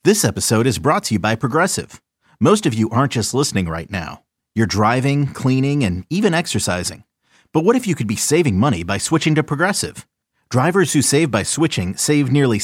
This episode is brought to you by Progressive. Most of you aren't just listening right now. You're driving, cleaning, and even exercising. But what if you could be saving money by switching to Progressive? Drivers who save by switching save nearly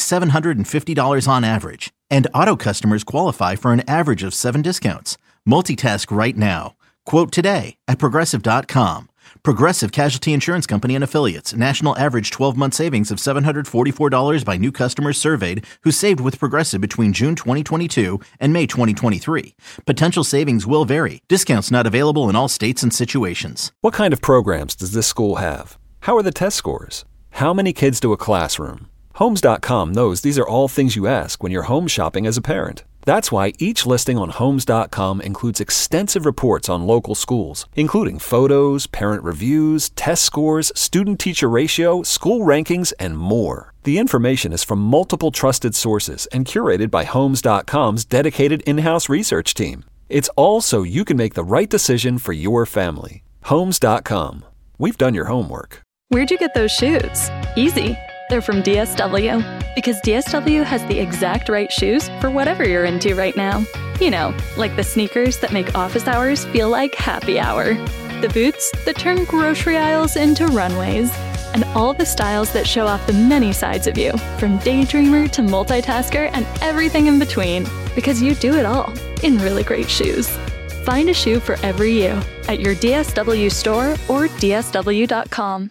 $750 on average. And auto customers qualify for an average of 7 discounts. Multitask right now. Quote today at Progressive.com. Progressive Casualty Insurance Company and Affiliates. National average 12-month savings of $744 by new customers surveyed who saved with Progressive between June 2022 and May 2023. Potential savings will vary. Discounts not available in all states and situations. What kind of programs does this school have? How are the test scores? How many kids do a classroom? Homes.com knows these are all things you ask when you're home shopping as a parent. That's why each listing on Homes.com includes extensive reports on local schools, including photos, parent reviews, test scores, student-teacher ratio, school rankings, and more. The information is from multiple trusted sources and curated by Homes.com's dedicated in-house research team. It's all so you can make the right decision for your family. Homes.com. We've done your homework. Where'd you get those shoes? Easy. They're from DSW. Because DSW has the exact right shoes for whatever you're into right now. You know, like the sneakers that make office hours feel like happy hour. The boots that turn grocery aisles into runways. And all the styles that show off the many sides of you, from daydreamer to multitasker and everything in between. Because you do it all in really great shoes. Find a shoe for every you at your DSW store or DSW.com.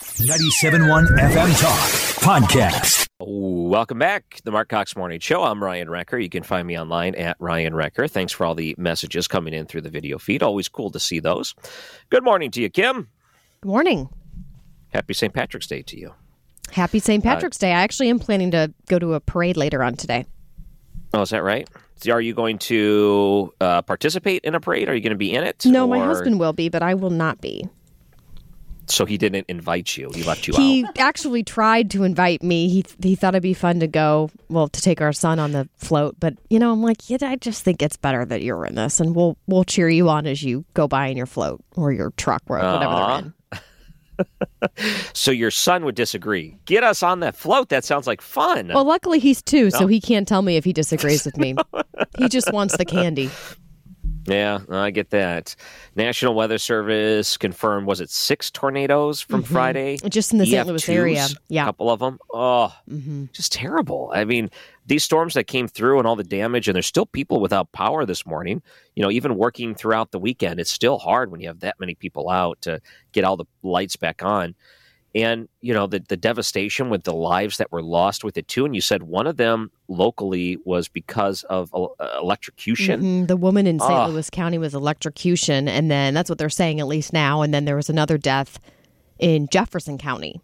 97.1 FM Talk Podcast. Welcome back. The Mark Cox Morning Show. I'm Ryan Recker. You can find me online at Ryan Recker. Thanks for all the messages coming in through the video feed. Always cool to see those. Good morning to you, Kim. Good morning. Happy St. Patrick's Day to you. Happy St. Patrick's Day. I actually am planning to go to a parade later on today. Oh, is that right? Are you going to participate in a parade? Are you going to be in it? No, my husband will be, but I will not be. So he didn't invite you. He left you out. He actually tried to invite me. He thought it'd be fun to go, to take our son on the float. But, I'm like, I just think it's better that you're in this. And we'll cheer you on as you go by in your float or your truck or whatever they're in. So your son would disagree. Get us on that float. That sounds like fun. Well, luckily he's 2, so he can't tell me if he disagrees with me. He just wants the candy. Yeah, I get that. National Weather Service confirmed, was it 6 tornadoes from Friday? Just in the St. Louis area. Yeah. A couple of them. Oh, just terrible. I mean, these storms that came through and all the damage, and there's still people without power this morning. Even working throughout the weekend, it's still hard when you have that many people out to get all the lights back on. And, the devastation with the lives that were lost with it, too. And you said one of them locally was because of electrocution. The woman in St. Louis County was electrocution. And then that's what they're saying, at least now. And then there was another death in Jefferson County.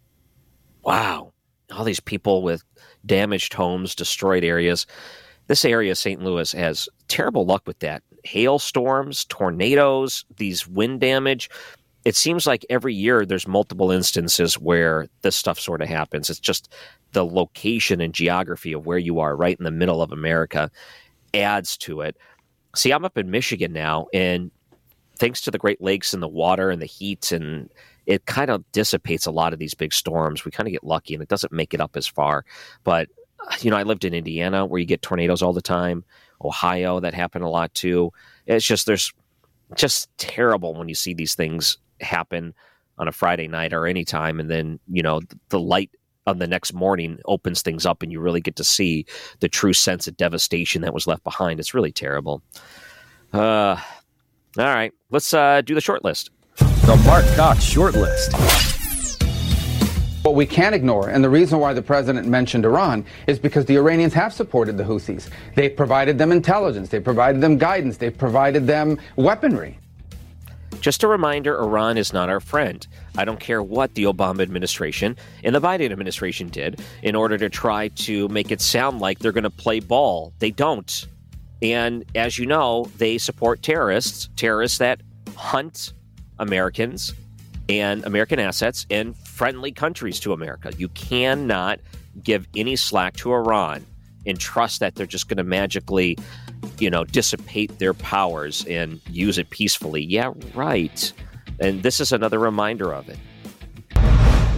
Wow. All these people with damaged homes, destroyed areas. This area, St. Louis, has terrible luck with that. Hailstorms, tornadoes, these wind damage. It seems like every year there's multiple instances where this stuff sort of happens. It's just the location and geography of where you are right in the middle of America adds to it. See, I'm up in Michigan now, and thanks to the Great Lakes and the water and the heat, and it kind of dissipates a lot of these big storms. We kind of get lucky, and it doesn't make it up as far. But, I lived in Indiana where you get tornadoes all the time. Ohio, that happened a lot too. It's just terrible when you see these things happen on a Friday night or any time, and then the light on the next morning opens things up and you really get to see the true sense of devastation that was left behind. It's really terrible. All right, let's do the short list. The Mark Cox short list. What we can't ignore, and the reason why the president mentioned Iran, is because the Iranians have supported the Houthis. They've provided them intelligence, they've provided them guidance, they've provided them weaponry. Just a reminder, Iran is not our friend. I don't care what the Obama administration and the Biden administration did in order to try to make it sound like they're going to play ball. They don't. And as you know, they support terrorists that hunt Americans and American assets and friendly countries to America. You cannot give any slack to Iran and trust that they're just going to magically, dissipate their powers and use it peacefully. Yeah, right. And this is another reminder of it.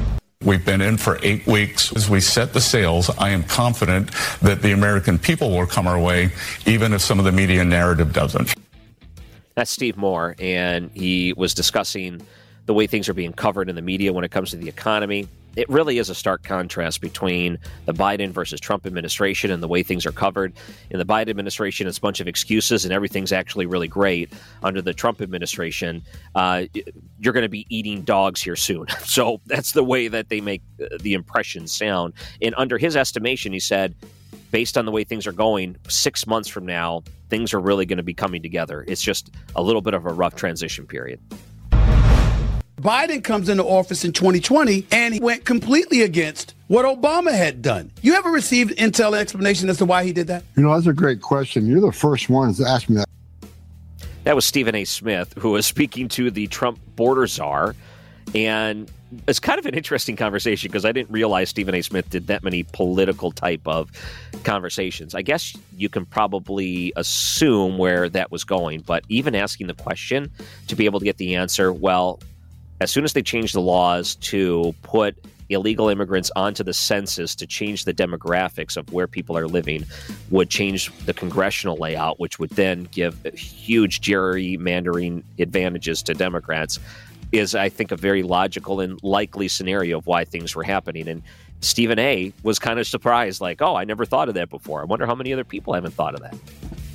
We've been in for 8 weeks. As we set the sails, I am confident that the American people will come our way, even if some of the media narrative doesn't. That's Steve Moore, and he was discussing the way things are being covered in the media when it comes to the economy. It really is a stark contrast between the Biden versus Trump administration and the way things are covered. In the Biden administration, it's a bunch of excuses and everything's actually really great. Under the Trump administration, you're going to be eating dogs here soon. So that's the way that they make the impression sound. And under his estimation, he said, based on the way things are going, 6 months from now, things are really going to be coming together. It's just a little bit of a rough transition period. Biden comes into office in 2020, and he went completely against what Obama had done. You ever received intel explanation as to why he did that? You know, that's a great question. You're the first ones to ask me that. That was Stephen A. Smith, who was speaking to the Trump border czar. And it's kind of an interesting conversation because I didn't realize Stephen A. Smith did that many political type of conversations. I guess you can probably assume where that was going. But even asking the question to be able to get the answer, well, as soon as they changed the laws to put illegal immigrants onto the census to change the demographics of where people are living, would change the congressional layout, which would then give huge gerrymandering advantages to Democrats, is, I think, a very logical and likely scenario of why things were happening. And Stephen A. was kind of surprised, like, oh, I never thought of that before. I wonder how many other people haven't thought of that.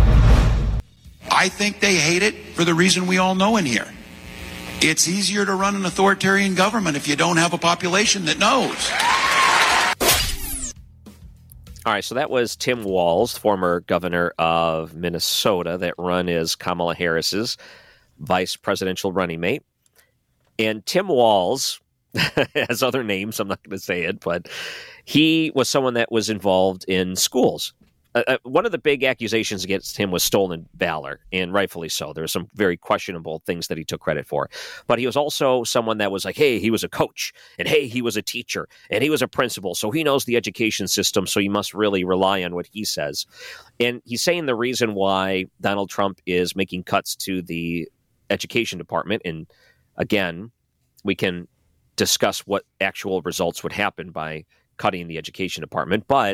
I think they hate it for the reason we all know in here. It's easier to run an authoritarian government if you don't have a population that knows. All right, so that was Tim Walz, former governor of Minnesota, that run is Kamala Harris's vice presidential running mate. And Tim Walz has other names, I'm not going to say it, but he was someone that was involved in schools. One of the big accusations against him was stolen valor, and rightfully so. There were some very questionable things that he took credit for. But he was also someone that was like, hey, he was a coach, and hey, he was a teacher, and he was a principal, so he knows the education system, so you must really rely on what he says. And he's saying the reason why Donald Trump is making cuts to the education department, and again, we can discuss what actual results would happen by cutting the education department, but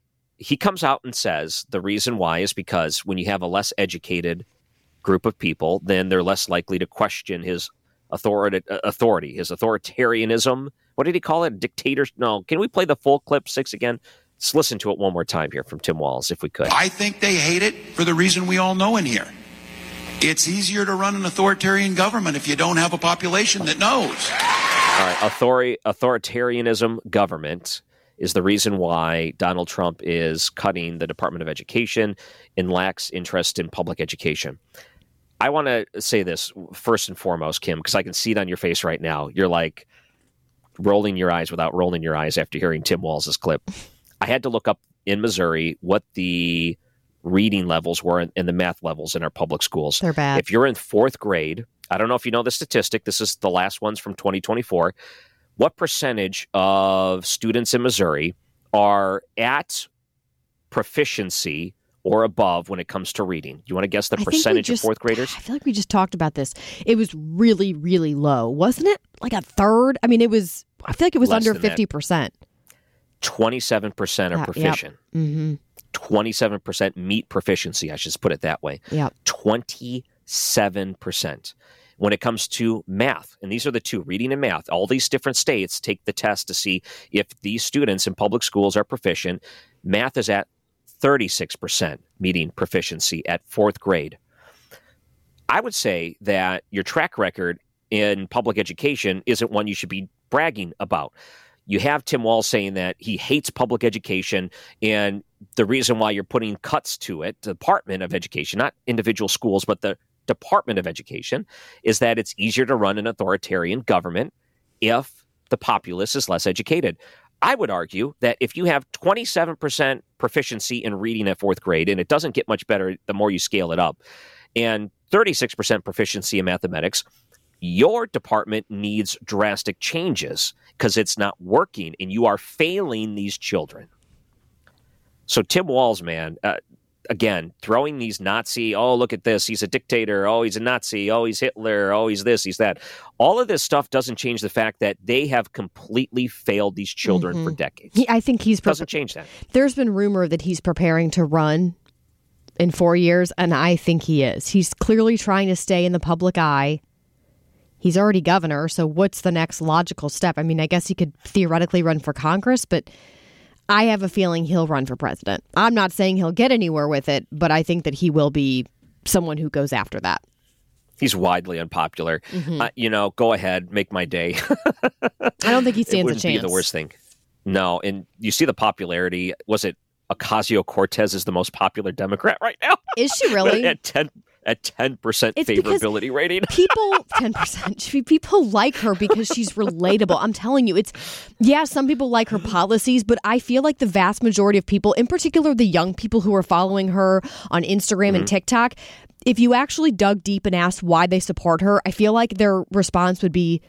he comes out and says the reason why is because when you have a less educated group of people, then they're less likely to question his authority, his authoritarianism. What did he call it? Dictators? No. Can we play the full clip 6 again? Let's listen to it one more time here from Tim Walz, if we could. I think they hate it for the reason we all know in here. It's easier to run an authoritarian government if you don't have a population that knows. All right. Authoritarianism government is the reason why Donald Trump is cutting the Department of Education and lacks interest in public education. I want to say this first and foremost, Kim, because I can see it on your face right now. You're like rolling your eyes without rolling your eyes after hearing Tim Walz's clip. I had to look up in Missouri what the reading levels were and the math levels in our public schools. They're bad. If you're in 4th grade, I don't know if you know the statistic. This is the last ones from 2024. What percentage of students in Missouri are at proficiency or above when it comes to reading? You want to guess the percentage of 4th graders? I feel like we just talked about this. It was really, really low, wasn't it? Like a third? I mean, I feel like it was under 50%. 27% are proficient. Yep. Mm-hmm. 27% meet proficiency. I should put it that way. Yep. 27%. When it comes to math, and these are the two, reading and math, all these different states take the test to see if these students in public schools are proficient. Math is at 36% meeting proficiency at 4th grade. I would say that your track record in public education isn't one you should be bragging about. You have Tim Walz saying that he hates public education, and the reason why you're putting cuts to it, the Department of Education, not individual schools, but the Department of Education, is that it's easier to run an authoritarian government if the populace is less educated. I would argue that if you have 27% proficiency in reading at 4th grade, and it doesn't get much better the more you scale it up, and 36% proficiency in mathematics, your department needs drastic changes because it's not working and you are failing these children. So Tim Walz, man, again, throwing these Nazi, oh, look at this, he's a dictator, oh, he's a Nazi, oh, he's Hitler, oh, he's this, he's that. All of this stuff doesn't change the fact that they have completely failed these children for decades. I think doesn't change that. There's been rumor that he's preparing to run in 4 years, and I think he is. He's clearly trying to stay in the public eye. He's already governor, so what's the next logical step? I mean, I guess he could theoretically run for Congress, but I have a feeling he'll run for president. I'm not saying he'll get anywhere with it, but I think that he will be someone who goes after that. He's widely unpopular. Go ahead, make my day. I don't think he stands a chance. It wouldn't be the worst thing. No, and you see the popularity. Was it Ocasio-Cortez is the most popular Democrat right now? Is she really? At 10% favorability rating. People 10%. People like her because she's relatable. I'm telling you, some people like her policies, but I feel like the vast majority of people, in particular the young people who are following her on Instagram and TikTok, if you actually dug deep and asked why they support her, I feel like their response would be,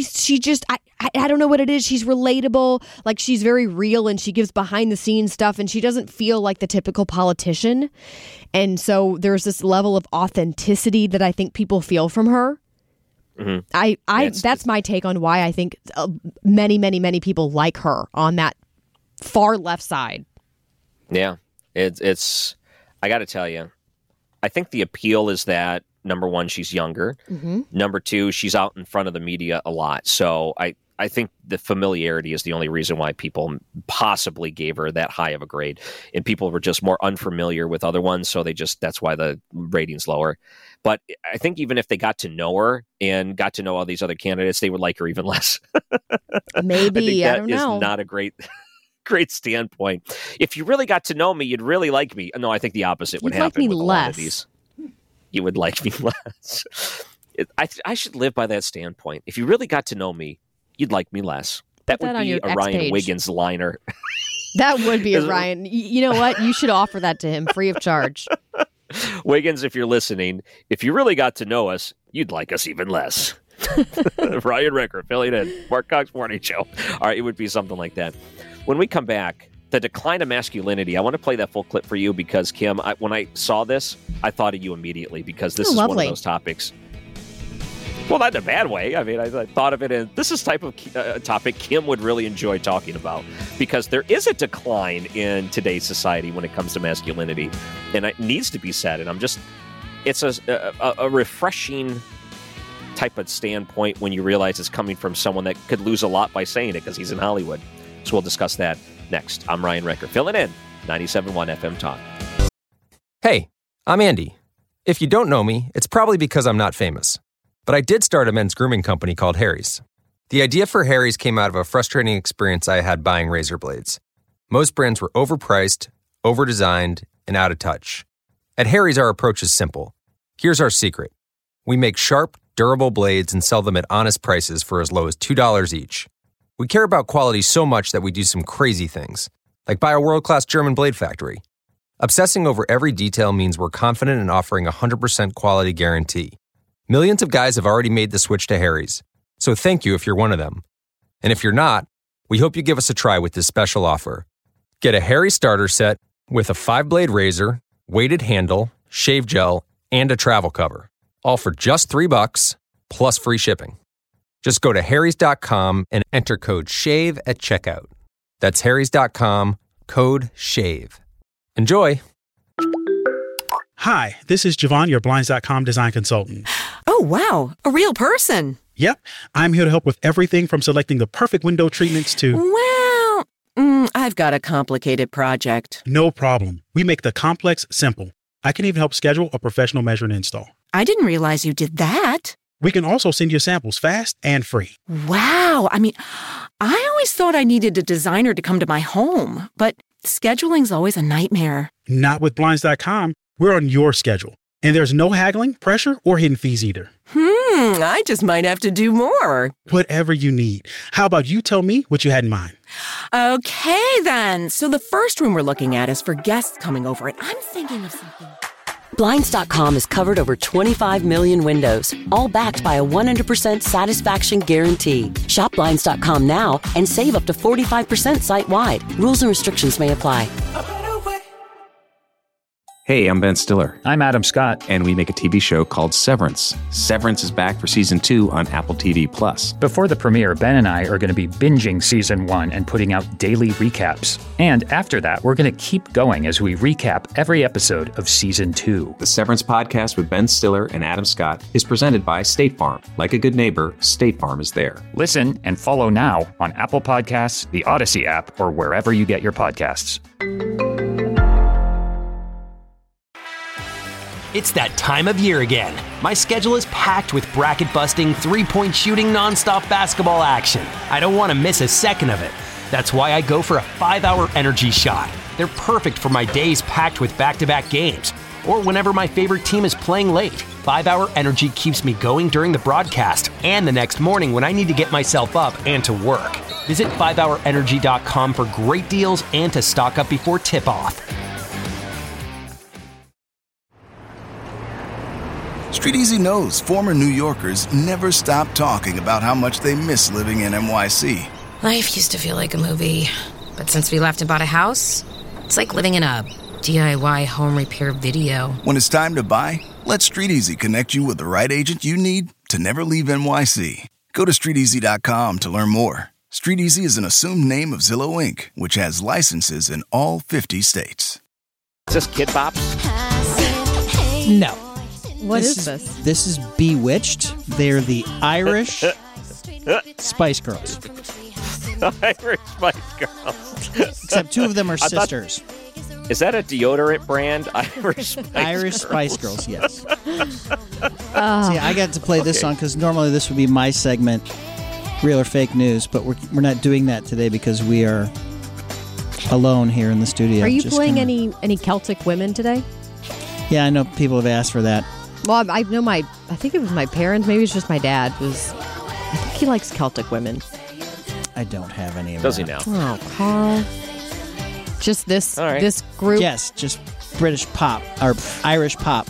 I don't know what it is. She's relatable. Like, she's very real and she gives behind the scenes stuff and she doesn't feel like the typical politician. And so there's this level of authenticity that I think people feel from her. That's my take on why I think many, many, many people like her on that far left side. Yeah, it's I got to tell you, I think the appeal is that, number one, she's younger. Number two, she's out in front of the media a lot. So I think the familiarity is the only reason why people possibly gave her that high of a grade. And people were just more unfamiliar with other ones. So that's why the rating's lower. But I think even if they got to know her and got to know all these other candidates, they would like her even less. Maybe. I don't know. Is not a great standpoint. If you really got to know me, you'd really like me. No, I think the opposite would happen with a lot of these. You would like me less. I should live by that standpoint. If you really got to know me, you'd like me less. That would be a Ryan Wiggins liner. That would be a Ryan. You know what? You should offer that to him free of charge. Wiggins, if you're listening, if you really got to know us, you'd like us even less. Ryan Ricker, filling in. Mark Cox Morning Show. All right, it would be something like that. When we come back, the decline of masculinity, I want to play that full clip for you because, Kim, when I saw this, I thought of you immediately because this is one of those topics. Well, not in a bad way. I mean, I thought of it, and this is type of topic Kim would really enjoy talking about because there is a decline in today's society when it comes to masculinity, and it needs to be said. And it's a refreshing type of standpoint when you realize it's coming from someone that could lose a lot by saying it because he's in Hollywood. So we'll discuss that next. I'm Ryan Ricker, filling in 97.1 FM Talk. Hey, I'm Andy. If you don't know me, it's probably because I'm not famous. But I did start a men's grooming company called Harry's. The idea for Harry's came out of a frustrating experience I had buying razor blades. Most brands were overpriced, overdesigned, and out of touch. At Harry's, our approach is simple. Here's our secret. We make sharp, durable blades and sell them at honest prices for as low as $2 each. We care about quality so much that we do some crazy things, like buy a world-class German blade factory. Obsessing over every detail means we're confident in offering a 100% quality guarantee. Millions of guys have already made the switch to Harry's, so thank you if you're one of them. And if you're not, we hope you give us a try with this special offer. Get a Harry starter set with a 5-blade razor, weighted handle, shave gel, and a travel cover, all for just $3 plus free shipping. Just go to harrys.com and enter code SHAVE at checkout. That's harrys.com, code SHAVE. Enjoy! Hi, this is Javon, your Blinds.com design consultant. Oh, wow. A real person. Yep. I'm here to help with everything from selecting the perfect window treatments to... Well, I've got a complicated project. No problem. We make the complex simple. I can even help schedule a professional measure and install. I didn't realize you did that. We can also send you samples fast and free. Wow. I mean, I always thought I needed a designer to come to my home, but scheduling's always a nightmare. Not with Blinds.com. We're on your schedule. And there's no haggling, pressure, or hidden fees either. I just might have to do more. Whatever you need. How about you tell me what you had in mind? Okay, then. So the first room we're looking at is for guests coming over, and I'm thinking of something. Blinds.com has covered over 25 million windows, all backed by a 100% satisfaction guarantee. Shop Blinds.com now and save up to 45% site-wide. Rules and restrictions may apply. Hey, I'm Ben Stiller. I'm Adam Scott. And we make a TV show called Severance. Severance is back for Season 2 on Apple TV+. Before the premiere, Ben and I are going to be binging Season 1 and putting out daily recaps. And after that, we're going to keep going as we recap every episode of Season 2. The Severance podcast with Ben Stiller and Adam Scott is presented by State Farm. Like a good neighbor, State Farm is there. Listen and follow now on Apple Podcasts, the Odyssey app, or wherever you get your podcasts. It's that time of year again. My schedule is packed with bracket-busting, three-point shooting, nonstop basketball action. I don't want to miss a second of it. That's why I go for a 5-hour energy shot. They're perfect for my days packed with back-to-back games, or whenever my favorite team is playing late. 5-hour energy keeps me going during the broadcast and the next morning when I need to get myself up and to work. Visit 5hourenergy.com for great deals and to stock up before tip-off. Street Easy knows former New Yorkers never stop talking about how much they miss living in NYC. Life used to feel like a movie, but since we left and bought a house, it's like living in a DIY home repair video. When it's time to buy, let Street Easy connect you with the right agent you need to never leave NYC. Go to StreetEasy.com to learn more. Street Easy is an assumed name of Zillow Inc., which has licenses in all 50 states. Is this Kid Bops? No. What is this? This is Bewitched. They're the Irish Spice Girls. Irish Spice Girls. Except two of them are sisters. Is that a deodorant brand? Irish Spice Girls, yes. See, I got to play this song because normally this would be my segment, Real or Fake News, but we're not doing that today because we are alone here in the studio. Are you playing any Celtic women today? Yeah, I know people have asked for that. Well, I know I think it was my parents, maybe it's just my dad, I think he likes Celtic women. I don't have any of Does that. he now? Oh, Carl. Just this group? Yes, just British pop, or Irish pop.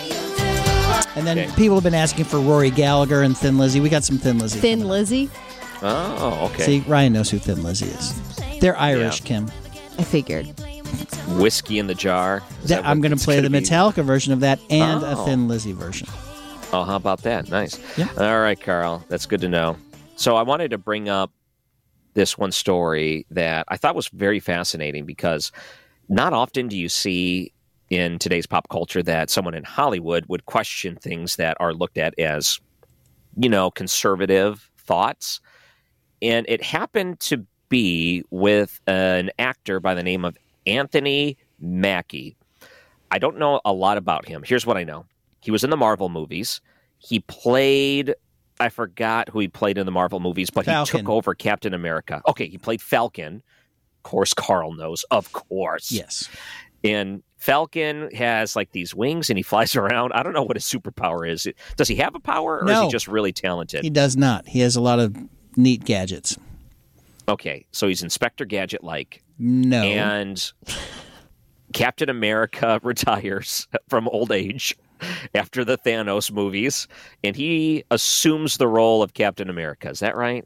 And then people have been asking for Rory Gallagher and Thin Lizzy. We got some Thin Lizzy. Thin Lizzy? Oh, okay. See, Ryan knows who Thin Lizzy is. They're Irish, Kim. I figured. Whiskey in the Jar. I'm going to play the Metallica version of that and a Thin Lizzy version. Oh, how about that? Nice. Yeah. All right, Carl. That's good to know. So I wanted to bring up this one story that I thought was very fascinating because not often do you see in today's pop culture that someone in Hollywood would question things that are looked at as, conservative thoughts. And it happened to be with an actor by the name of Anthony Mackie. I don't know a lot about him. Here's what I know. He was in the Marvel movies. He played, I forgot who he played in the Marvel movies, but Falcon. He took over Captain America. Okay, he played Falcon. Of course, Carl knows. Of course. Yes. And Falcon has like these wings and he flies around. I don't know what his superpower is. Does he have a power or is he just really talented? He does not. He has a lot of neat gadgets. Okay, so he's Inspector Gadget-like. No. And Captain America retires from old age after the Thanos movies, and he assumes the role of Captain America. Is that right?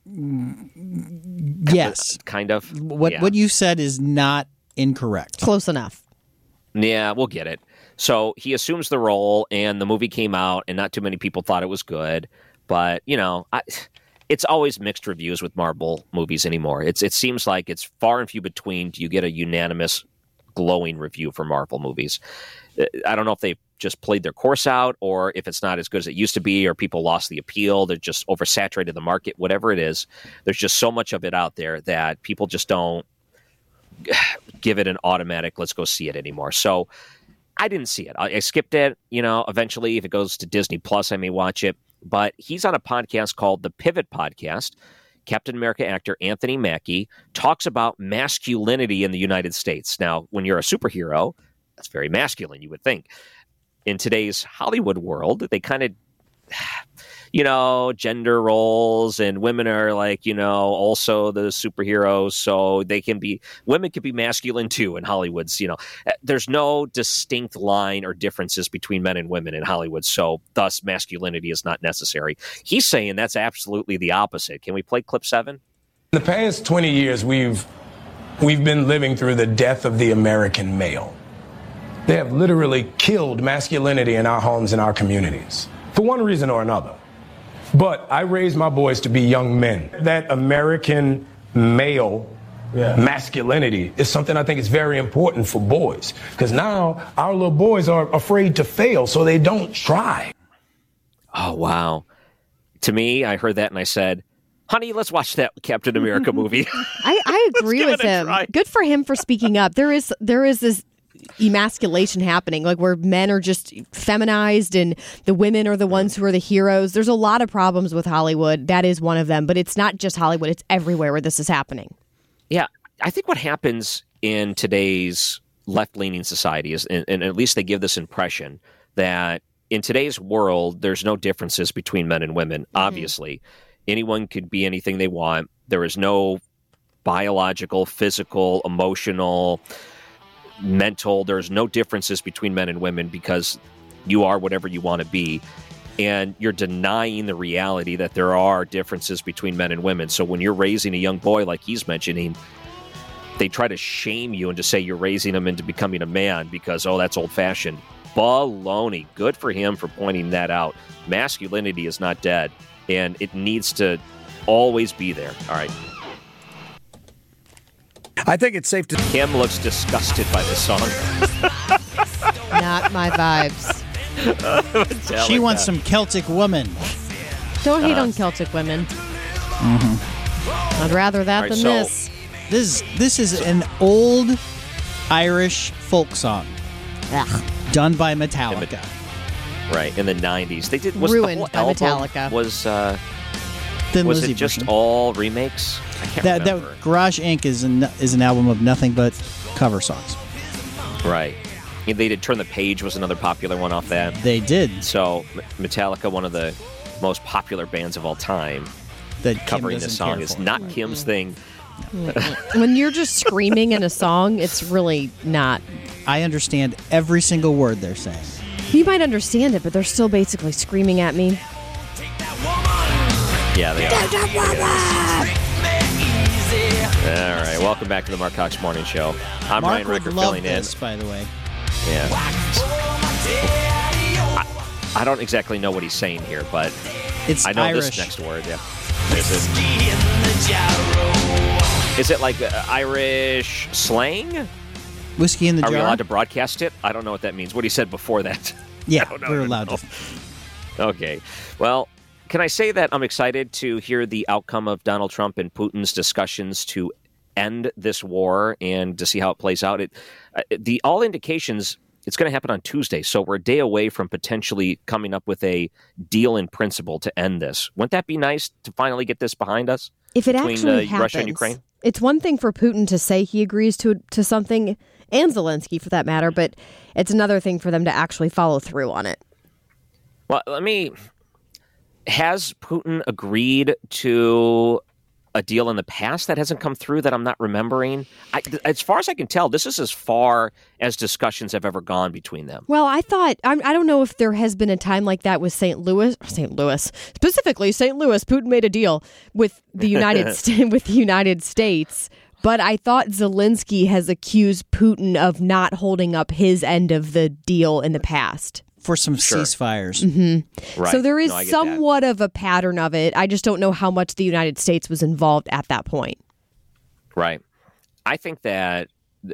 Yes. Kind of. What you said is not incorrect. Close enough. Yeah, we'll get it. So he assumes the role, and the movie came out, and not too many people thought it was good. But, it's always mixed reviews with Marvel movies anymore. It seems like it's far and few between do you get a unanimous glowing review for Marvel movies. I don't know if they've just played their course out or if it's not as good as it used to be or people lost the appeal. They're just oversaturated the market, whatever it is. There's just so much of it out there that people just don't give it an automatic, let's go see it anymore. So I didn't see it. I skipped it. Eventually if it goes to Disney Plus, I may watch it. But he's on a podcast called The Pivot Podcast. Captain America actor Anthony Mackie talks about masculinity in the United States. Now, when you're a superhero, that's very masculine, you would think. In today's Hollywood world, they kind of, gender roles and women are like, also the superheroes. So women can be masculine too in Hollywood's, there's no distinct line or differences between men and women in Hollywood. So thus masculinity is not necessary. He's saying that's absolutely the opposite. Can we play clip 7? In the past 20 years, we've been living through the death of the American male. They have literally killed masculinity in our homes and our communities, for one reason or another. But I raised my boys to be young men. That American male masculinity is something I think is very important for boys, because now our little boys are afraid to fail, so they don't try. Oh, wow. To me, I heard that and I said, honey, let's watch that Captain America movie. I agree with him. Good for him for speaking up. There is this emasculation happening, like where men are just feminized and the women are the ones who are the heroes. There's a lot of problems with Hollywood. That is one of them. But it's not just Hollywood. It's everywhere where this is happening. Yeah. I think what happens in today's left-leaning society is, and at least they give this impression, that in today's world, there's no differences between men and women. Obviously, anyone could be anything they want. There is no biological, physical, emotional, mental. There's no differences between men and women because you are whatever you want to be. And you're denying the reality that there are differences between men and women. So when you're raising a young boy like he's mentioning, they try to shame you and to say you're raising him into becoming a man because, oh, that's old-fashioned. Baloney. Good for him for pointing that out. Masculinity is not dead, and it needs to always be there. All right. I think it's safe to... Kim looks disgusted by this song. Not my vibes. She wants some Celtic woman. Don't hate on Celtic women. I'd rather that than this. This is an old Irish folk song. Done by Metallica. Right, in the 90s. They did ruined by Metallica. Was Lizzie it just version. all remakes? I can't remember. That Garage Inc. is an album of nothing but cover songs. Right. And they did Turn the Page was another popular one off that. They did. So Metallica, one of the most popular bands of all time, that covering this song is not Kim's thing. When you're just screaming in a song, it's really not. I understand every single word they're saying. You might understand it, but they're still basically screaming at me. Yeah, they are. All right, welcome back to the Mark Cox Morning Show. I'm Mark Ryan Riker would love filling this, in. by the way. Yeah. I don't exactly know what he's saying here, but it's I know Irish. This next word. Yeah. Is it like Irish slang? Whiskey in the Are jar? we allowed to broadcast it? I don't know what that means. What he said before that. Yeah, we're allowed to. Okay. Well, can I say that I'm excited to hear the outcome of Donald Trump and Putin's discussions to end this war and to see how it plays out? All indications, it's going to happen on Tuesday, so we're a day away from potentially coming up with a deal in principle to end this. Wouldn't that be nice to finally get this behind us? If it between actually happens, Russia and Ukraine? It's one thing for Putin to say he agrees to something, and Zelensky for that matter, but it's another thing for them to actually follow through on it. Well, has Putin agreed to a deal in the past that hasn't come through that I'm not remembering? As far as I can tell, this is as far as discussions have ever gone between them. Well, I don't know if there has been a time like that with St. Louis, specifically St. Louis. Putin made a deal with the United States, but I thought Zelensky has accused Putin of not holding up his end of the deal in the past. For some ceasefires. Mm-hmm. Right. So there is No, I get somewhat of a pattern of it. I just don't know how much the United States was involved at that point. Right. I think that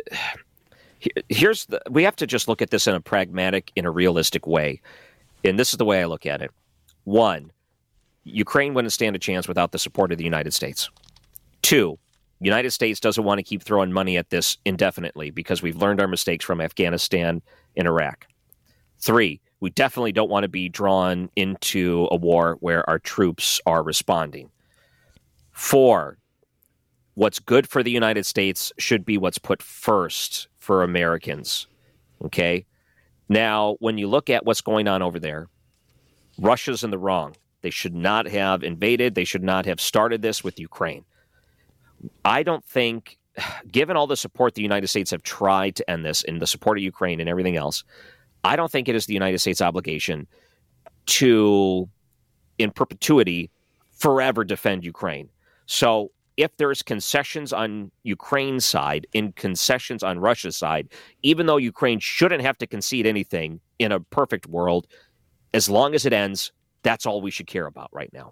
we have to just look at this in a pragmatic, in a realistic way. And this is the way I look at it. One, Ukraine wouldn't stand a chance without the support of the United States. Two, United States doesn't want to keep throwing money at this indefinitely because we've learned our mistakes from Afghanistan and Iraq. Three, we definitely don't want to be drawn into a war where our troops are responding. Four, what's good for the United States should be what's put first for Americans. Okay? Now, when you look at what's going on over there, Russia's in the wrong. They should not have invaded. They should not have started this with Ukraine. I don't think, given all the support the United States have tried to end this and the support of Ukraine and everything else, I don't think it is the United States' obligation to, in perpetuity, forever defend Ukraine. So if there's concessions on Ukraine's side and concessions on Russia's side, even though Ukraine shouldn't have to concede anything in a perfect world, as long as it ends, that's all we should care about right now.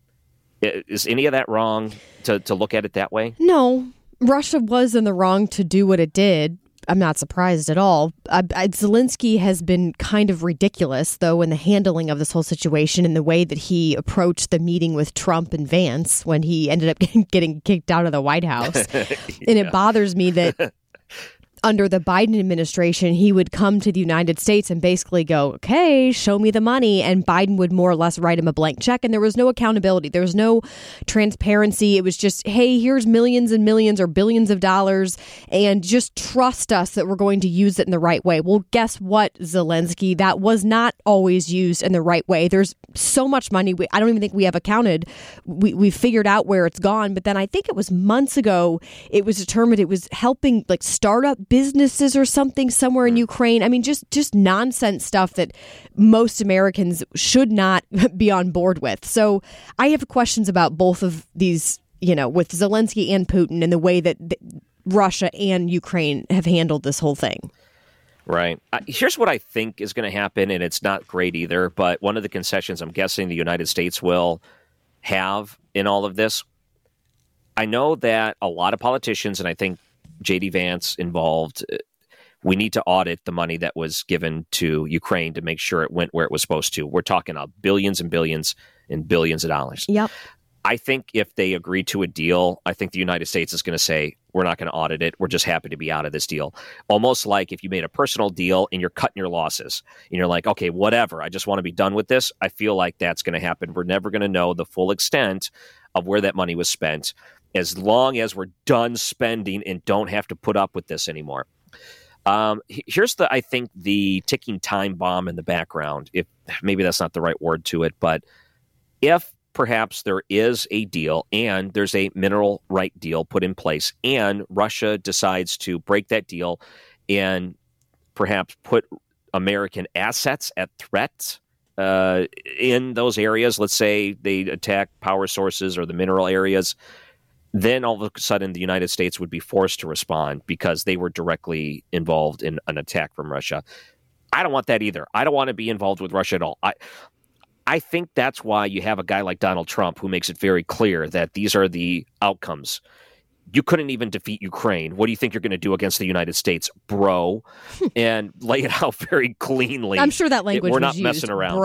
Is any of that wrong to look at it that way? No. Russia was in the wrong to do what it did. I'm not surprised at all. Zelensky has been kind of ridiculous, though, in the handling of this whole situation and the way that he approached the meeting with Trump and Vance when he ended up getting kicked out of the White House. And it bothers me that under the Biden administration, he would come to the United States and basically go, okay, show me the money. And Biden would more or less write him a blank check. And there was no accountability. There was no transparency. It was just, hey, here's millions and millions or billions of dollars. And just trust us that we're going to use it in the right way. Well, guess what, Zelensky? That was not always used in the right way. There's so much money. I don't even think we have accounted. We figured out where it's gone. But then I think it was months ago, it was determined it was helping like startup businesses or something somewhere in Ukraine. I mean, just nonsense stuff that most Americans should not be on board with. So I have questions about both of these, with Zelensky and Putin and the way that Russia and Ukraine have handled this whole thing. Right. Here's what I think is going to happen, and it's not great either, but one of the concessions I'm guessing the United States will have in all of this, I know that a lot of politicians, and I think J.D. Vance involved, we need to audit the money that was given to Ukraine to make sure it went where it was supposed to. We're talking about billions and billions and billions of dollars. Yep. I think if they agree to a deal, I think the United States is going to say, we're not going to audit it. We're just happy to be out of this deal. Almost like if you made a personal deal and you're cutting your losses and you're like, okay, whatever, I just want to be done with this. I feel like that's going to happen. We're never going to know the full extent of where that money was spent as long as we're done spending and don't have to put up with this anymore. Here's I think the ticking time bomb in the background. If maybe that's not the right word to it, but if perhaps there is a deal and there's a mineral right deal put in place and Russia decides to break that deal and perhaps put American assets at threat in those areas, let's say they attack power sources or the mineral areas, then all of a sudden the United States would be forced to respond because they were directly involved in an attack from Russia. I don't want that either. I don't want to be involved with Russia at all. I think that's why you have a guy like Donald Trump who makes it very clear that these are the outcomes. You couldn't even defeat Ukraine. What do you think you're going to do against the United States, bro? And lay it out very cleanly. I'm sure that language we're was not used, messing around.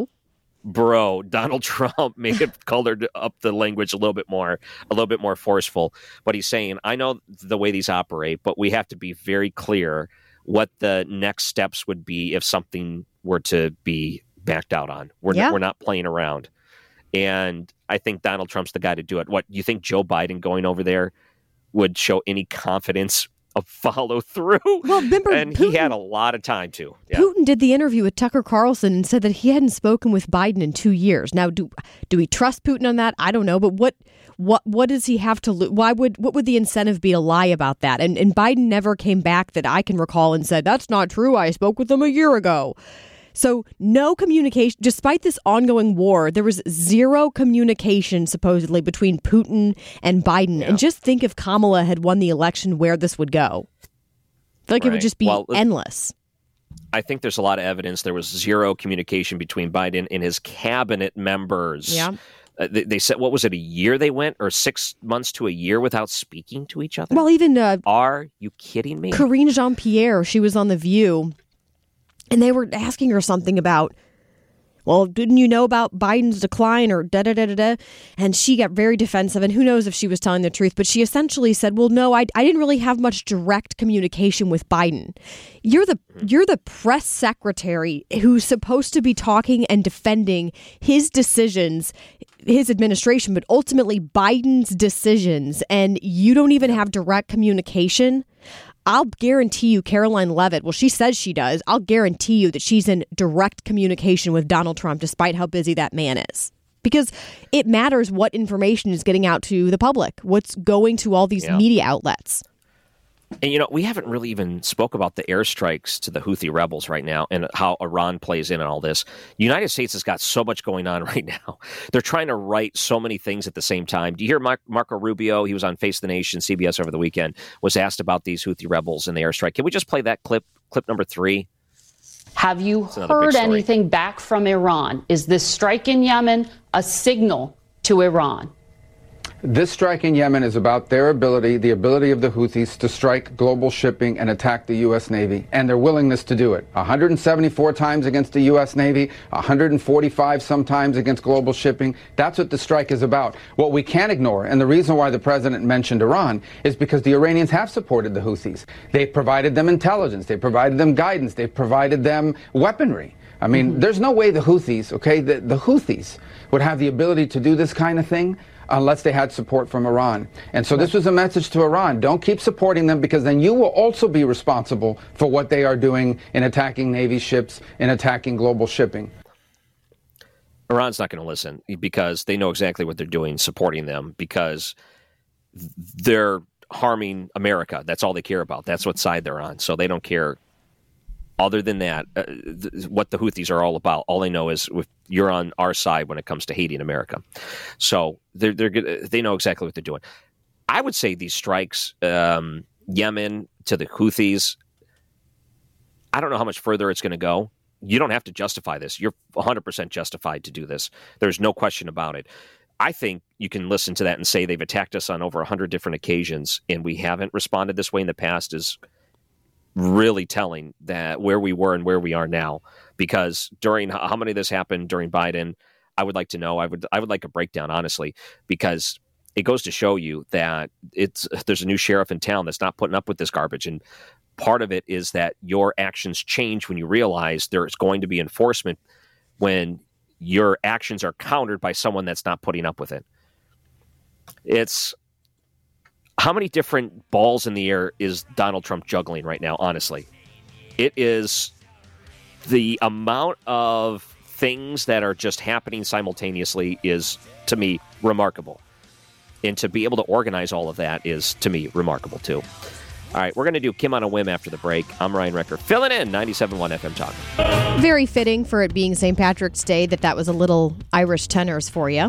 Bro. Donald Trump may have colored up the language a little bit more forceful. But he's saying, I know the way these operate, but we have to be very clear what the next steps would be if something were to be backed out on. We're not playing around. And I think Donald Trump's the guy to do it. What, you think Joe Biden going over there would show any confidence of follow through? Well, remember, and Putin, he had a lot of time to. Yeah. Putin did the interview with Tucker Carlson and said that he hadn't spoken with Biden in 2 years. Now, do we trust Putin on that? I don't know. But what does he have to lose? What would the incentive be to lie about that? And Biden never came back that I can recall and said, that's not true. I spoke with him a year ago. So no communication, despite this ongoing war, there was zero communication supposedly between Putin and Biden. Yeah. And just think if Kamala had won the election, where this would go. I feel like it would just be endless. I think there's a lot of evidence there was zero communication between Biden and his cabinet members. Yeah. They said, what was it, a year they went, or 6 months to a year without speaking to each other? Well, even... Are you kidding me? Karine Jean-Pierre, she was on The View. And they were asking her something about, well, didn't you know about Biden's decline or da-da-da-da-da? And she got very defensive. And who knows if she was telling the truth. But she essentially said, well, no, I didn't really have much direct communication with Biden. You're the press secretary who's supposed to be talking and defending his decisions, his administration, but ultimately Biden's decisions. And you don't even have direct communication. I'll guarantee you Caroline Leavitt, well, she says she does. I'll guarantee you that she's in direct communication with Donald Trump, despite how busy that man is. Because it matters what information is getting out to the public, what's going to all these media outlets. And, we haven't really even spoke about the airstrikes to the Houthi rebels right now and how Iran plays in all this. The United States has got so much going on right now. They're trying to write so many things at the same time. Do you hear Marco Rubio? He was on Face the Nation, CBS over the weekend, was asked about these Houthi rebels and the airstrike. Can we just play that clip number 3? Have you heard anything back from Iran? Is this strike in Yemen a signal to Iran? This strike in Yemen is about their ability, the ability of the Houthis to strike global shipping and attack the U.S. Navy, and their willingness to do it. 174 times against the U.S. Navy, 145 sometimes against global shipping. That's what the strike is about. What we can't ignore, and the reason why the president mentioned Iran, is because the Iranians have supported the Houthis. They've provided them intelligence. They've provided them guidance. They've provided them weaponry. I mean, there's no way the Houthis, the Houthis would have the ability to do this kind of thing unless they had support from Iran. And so this was a message to Iran. Don't keep supporting them, because then you will also be responsible for what they are doing in attacking Navy ships, in attacking global shipping. Iran's not going to listen because they know exactly what they're doing, supporting them, because they're harming America. That's all they care about. That's what side they're on. So they don't care. Other than that, what the Houthis are all about, all they know is you're on our side when it comes to hating America. So they know exactly what they're doing. I would say these strikes, Yemen to the Houthis, I don't know how much further it's going to go. You don't have to justify this. You're 100% justified to do this. There's no question about it. I think you can listen to that and say they've attacked us on over 100 different occasions, and we haven't responded this way in the past is really telling that where we were and where we are now. Because during how many of this happened during Biden, I would like to know. I would like a breakdown, honestly, because it goes to show you that there's a new sheriff in town that's not putting up with this garbage. And part of it is that your actions change when you realize there's going to be enforcement when your actions are countered by someone that's not putting up with it. It's how many different balls in the air is Donald Trump juggling right now, honestly? It is the amount of things that are just happening simultaneously is, to me, remarkable. And to be able to organize all of that is, to me, remarkable, too. All right, we're going to do Kim on a Whim after the break. I'm Ryan Recker, filling in 97.1 FM Talk. Very fitting for it being St. Patrick's Day that was a little Irish tenors for you.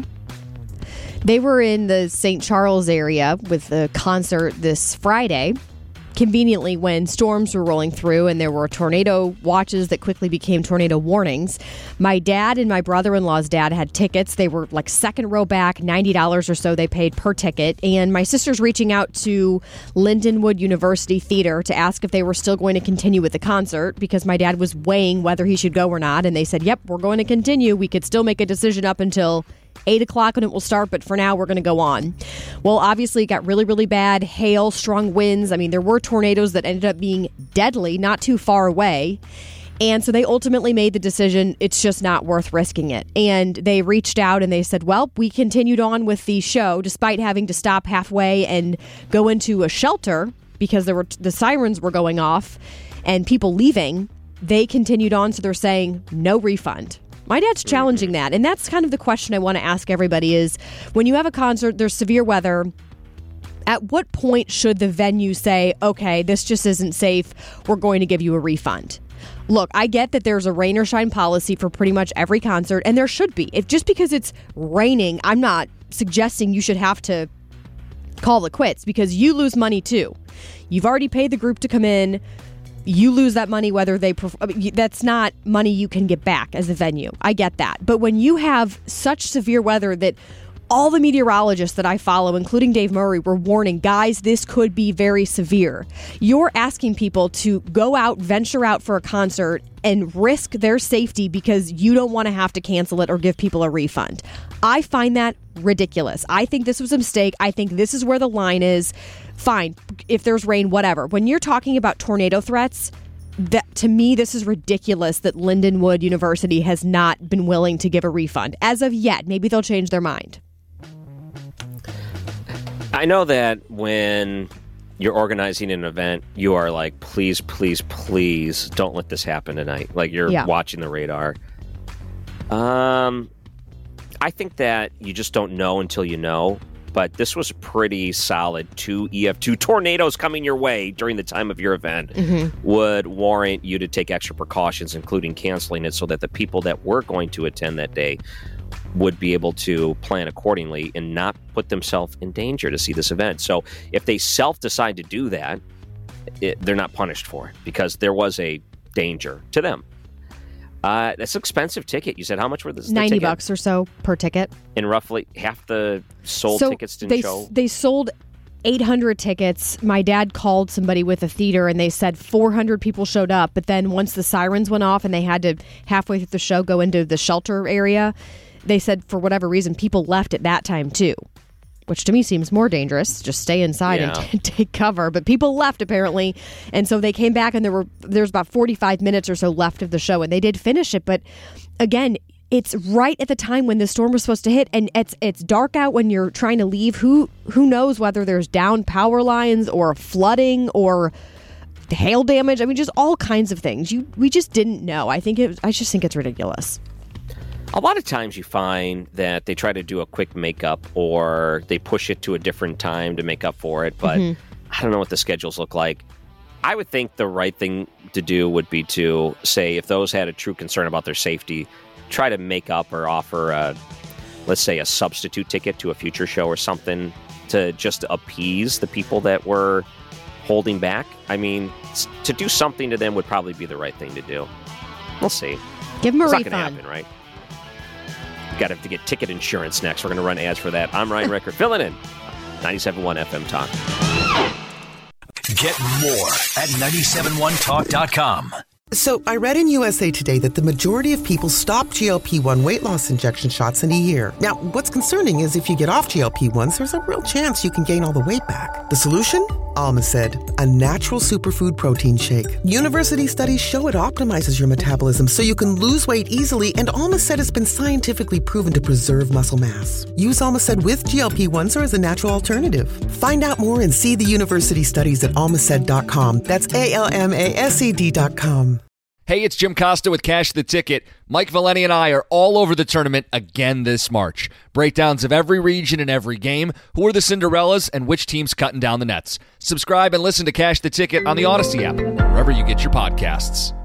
They were in the St. Charles area with the concert this Friday, conveniently when storms were rolling through and there were tornado watches that quickly became tornado warnings. My dad and my brother-in-law's dad had tickets. They were like second row back, $90 or so they paid per ticket. And my sister's reaching out to Lindenwood University Theater to ask if they were still going to continue with the concert, because my dad was weighing whether he should go or not. And they said, yep, we're going to continue. We could still make a decision up until 8 o'clock when it will start, but for now we're going to go on. Well, obviously it got really, really bad. Hail, strong winds. I mean, there were tornadoes that ended up being deadly, not too far away. And so they ultimately made the decision, it's just not worth risking it. And they reached out and they said, well, we continued on with the show despite having to stop halfway and go into a shelter because the sirens were going off and people leaving. They continued on, so they're saying no refund. My dad's challenging that. And that's kind of the question I want to ask everybody is, when you have a concert, there's severe weather, at what point should the venue say, okay, this just isn't safe, we're going to give you a refund? Look, I get that there's a rain or shine policy for pretty much every concert, and there should be. If just because it's raining, I'm not suggesting you should have to call it quits, because you lose money too. You've already paid the group to come in. You lose that money whether they that's not money you can get back as a venue. I get that. But when you have such severe weather that all the meteorologists that I follow, including Dave Murray, were warning, guys, this could be very severe. You're asking people to go out, venture out for a concert and risk their safety because you don't want to have to cancel it or give people a refund. I find that ridiculous. I think this was a mistake. I think this is where the line is. Fine, if there's rain, whatever. When you're talking about tornado threats, that to me, this is ridiculous that Lindenwood University has not been willing to give a refund. As of yet, maybe they'll change their mind. I know that when you're organizing an event, you are like, please, please, please don't let this happen tonight. Like you're watching the radar. I think that you just don't know until you know. but this was pretty solid. 2 EF2 tornadoes coming your way during the time of your event would warrant you to take extra precautions, including canceling it, so that the people that were going to attend that day would be able to plan accordingly and not put themselves in danger to see this event. So if they self-decide to do that, they're not punished for it because there was a danger to them. That's an expensive ticket. You said how much were this? $90 or so per ticket. And roughly half the sold tickets didn't show? They sold 800 tickets. My dad called somebody with a theater and they said 400 people showed up. But then once the sirens went off and they had to, halfway through the show, go into the shelter area, they said for whatever reason, people left at that time too, which to me seems more dangerous. Just stay inside and take cover. But people left apparently. And so they came back and there's about 45 minutes or so left of the show and they did finish it. But again, it's right at the time when the storm was supposed to hit, and it's dark out when you're trying to leave. Who knows whether there's down power lines or flooding or hail damage? I mean, just all kinds of things. We just didn't know. I just think it's ridiculous. A lot of times you find that they try to do a quick makeup or they push it to a different time to make up for it, but I don't know what the schedules look like. I would think the right thing to do would be to say if those had a true concern about their safety, try to make up or offer, let's say, a substitute ticket to a future show or something to just appease the people that were holding back. I mean, to do something to them would probably be the right thing to do. We'll see. Give them a refund. It's not going to happen, right? Got to get ticket insurance next. We're going to run ads for that. I'm Ryan Rickard, filling in 97.1 FM Talk. Get more at 971talk.com. So I read in USA Today that the majority of people stop GLP-1 weight loss injection shots in a year. Now, what's concerning is if you get off GLP-1s, there's a real chance you can gain all the weight back. The solution? Almacid, a natural superfood protein shake. University studies show it optimizes your metabolism so you can lose weight easily, and Almacid has been scientifically proven to preserve muscle mass. Use Almacid with GLP-1s or as a natural alternative. Find out more and see the university studies at almacid.com. That's ALMASED.com. Hey, it's Jim Costa with Cash the Ticket. Mike Valeni and I are all over the tournament again this March. Breakdowns of every region and every game, who are the Cinderellas, and which team's cutting down the nets. Subscribe and listen to Cash the Ticket on the Odyssey app, wherever you get your podcasts.